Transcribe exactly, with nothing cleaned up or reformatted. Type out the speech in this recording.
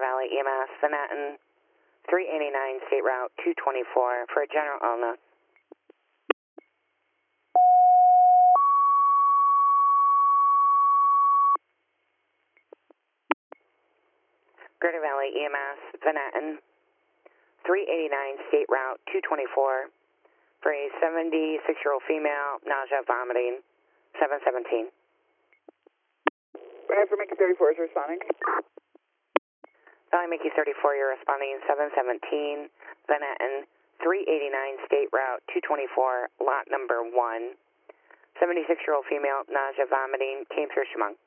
Valley E M S, Venetton, three eighty-nine State Route two twenty-four for a general illness. Greater Valley E M S, Venetton, three eighty-nine State Route two twenty-four for a seventy-six-year-old female, nausea, vomiting, seven seventeen. Right for Mickey thirty-four is responding. Valley Mickey thirty-four, you're responding seven seventeen, Venetton, three eighty-nine State Route two twenty-four, lot number one. seventy-six-year-old female, nausea, vomiting, came through Chemung.